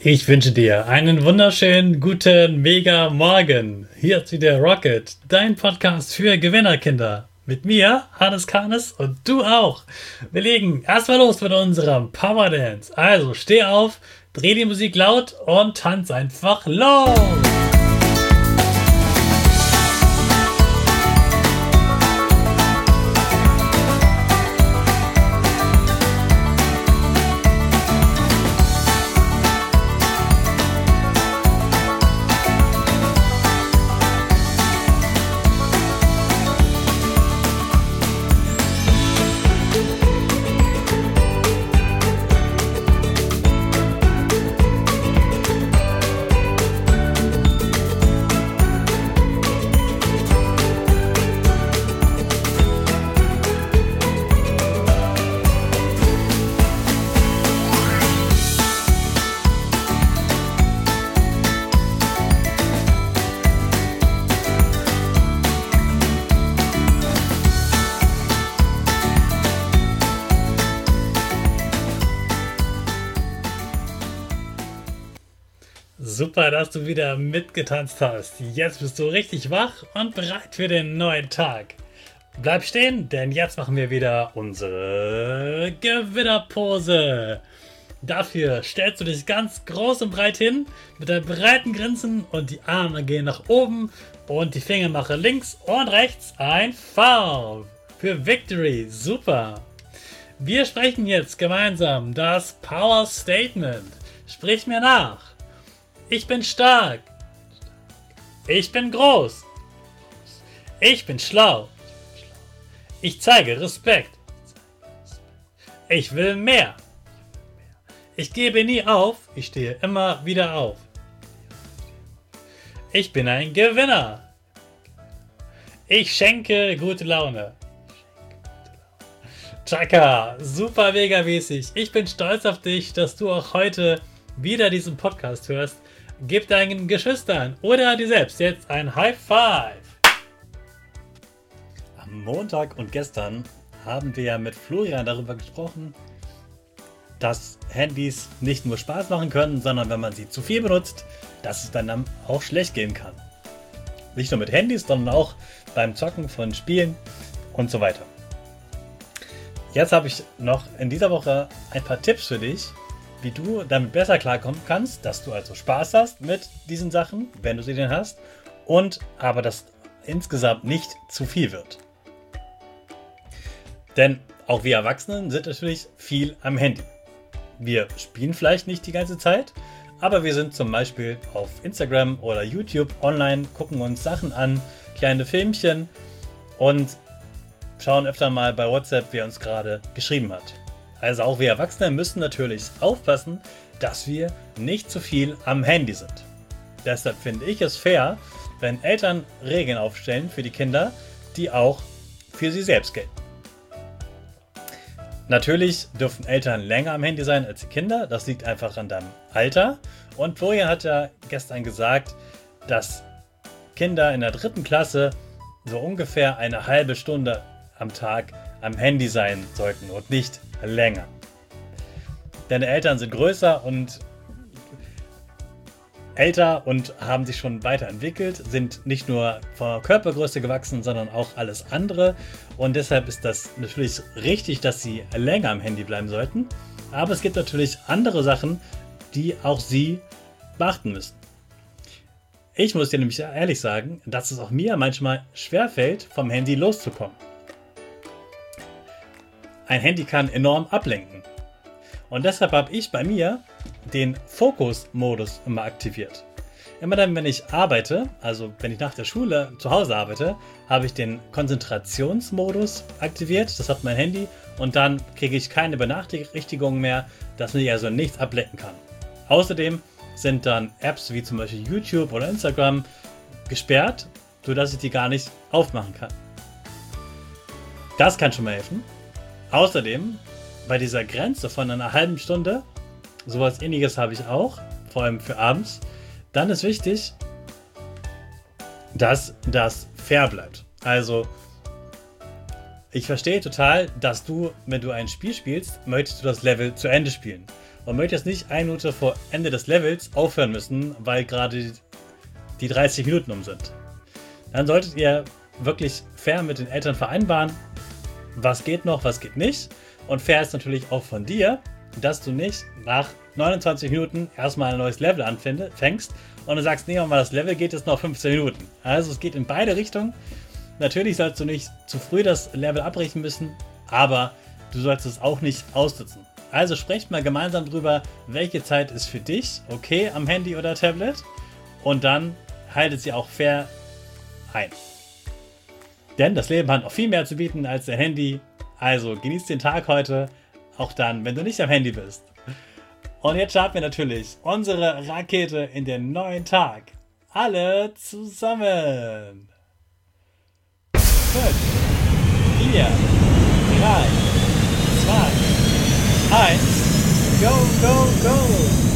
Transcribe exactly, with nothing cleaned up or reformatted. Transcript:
Ich wünsche dir einen wunderschönen, guten, mega Morgen. Hier ist wieder Rocket, dein Podcast für Gewinnerkinder. Mit mir, Hannes Kahnes, und du auch. Wir legen erstmal los mit unserem Power Dance. Also steh auf, dreh die Musik laut und tanz einfach los. Super, dass du wieder mitgetanzt hast. Jetzt bist du richtig wach und bereit für den neuen Tag. Bleib stehen, denn jetzt machen wir wieder unsere Gewinnerpose. Dafür stellst du dich ganz groß und breit hin, mit deinen breiten Grinsen, und die Arme gehen nach oben und die Finger machen links und rechts ein V für Victory. Super. Wir sprechen jetzt gemeinsam das Power Statement. Sprich mir nach. Ich bin stark. Ich bin groß. Ich bin schlau. Ich zeige Respekt. Ich will mehr. Ich gebe nie auf. Ich stehe immer wieder auf. Ich bin ein Gewinner. Ich schenke gute Laune. Chaka, super mega mäßig. Ich bin stolz auf dich, dass du auch heute wieder diesen Podcast hörst. Gib deinen Geschwistern oder dir selbst jetzt ein High Five. Am Montag und gestern haben wir ja mit Florian darüber gesprochen, dass Handys nicht nur Spaß machen können, sondern wenn man sie zu viel benutzt, dass es dann auch schlecht gehen kann. Nicht nur mit Handys, sondern auch beim Zocken von Spielen und so weiter. Jetzt habe ich noch in dieser Woche ein paar Tipps für dich, wie du damit besser klarkommen kannst, dass du also Spaß hast mit diesen Sachen, wenn du sie denn hast, und aber dass insgesamt nicht zu viel wird. Denn auch wir Erwachsenen sind natürlich viel am Handy. Wir spielen vielleicht nicht die ganze Zeit, aber wir sind zum Beispiel auf Instagram oder YouTube online, gucken uns Sachen an, kleine Filmchen und schauen öfter mal bei WhatsApp, wer uns gerade geschrieben hat. Also auch wir Erwachsene müssen natürlich aufpassen, dass wir nicht zu viel am Handy sind. Deshalb finde ich es fair, wenn Eltern Regeln aufstellen für die Kinder, die auch für sie selbst gelten. Natürlich dürfen Eltern länger am Handy sein als die Kinder, das liegt einfach an deinem Alter. Und Florian hat ja gestern gesagt, dass Kinder in der dritten Klasse so ungefähr eine halbe Stunde am Tag am Handy sein sollten und nicht länger. Deine Eltern sind größer und älter und haben sich schon weiterentwickelt, sind nicht nur von der Körpergröße gewachsen, sondern auch alles andere. Und deshalb ist das natürlich richtig, dass sie länger am Handy bleiben sollten. Aber es gibt natürlich andere Sachen, die auch sie beachten müssen. Ich muss dir nämlich ehrlich sagen, dass es auch mir manchmal schwerfällt, vom Handy loszukommen. Ein Handy kann enorm ablenken. Und deshalb habe ich bei mir den Fokus-Modus immer aktiviert. Immer dann, wenn ich arbeite, also wenn ich nach der Schule zu Hause arbeite, habe ich den Konzentrationsmodus aktiviert. Das hat mein Handy. Und dann kriege ich keine Benachrichtigungen mehr, dass mich also nichts ablenken kann. Außerdem sind dann Apps wie zum Beispiel YouTube oder Instagram gesperrt, sodass ich die gar nicht aufmachen kann. Das kann schon mal helfen. Außerdem, bei dieser Grenze von einer halben Stunde, sowas Ähnliches habe ich auch, vor allem für abends, dann ist wichtig, dass das fair bleibt. Also, ich verstehe total, dass du, wenn du ein Spiel spielst, möchtest du das Level zu Ende spielen. und möchtest nicht eine Minute vor Ende des Levels aufhören müssen, weil gerade die dreißig Minuten um sind. Dann solltet ihr wirklich fair mit den Eltern vereinbaren, was geht noch, was geht nicht. Und fair ist natürlich auch von dir, dass du nicht nach neunundzwanzig Minuten erstmal ein neues Level anfängst und du sagst, nee, mal das Level geht jetzt noch fünfzehn Minuten. Also es geht in beide Richtungen. Natürlich sollst du nicht zu früh das Level abbrechen müssen, aber du sollst es auch nicht aussitzen. Also sprecht mal gemeinsam drüber, welche Zeit ist für dich okay am Handy oder Tablet und dann haltet sie auch fair ein. Denn das Leben hat noch viel mehr zu bieten als dein Handy. Also genießt den Tag heute, auch dann, wenn du nicht am Handy bist. Und jetzt starten wir natürlich unsere Rakete in den neuen Tag. Alle zusammen. fünf, vier, drei, zwei, eins, go, go, go!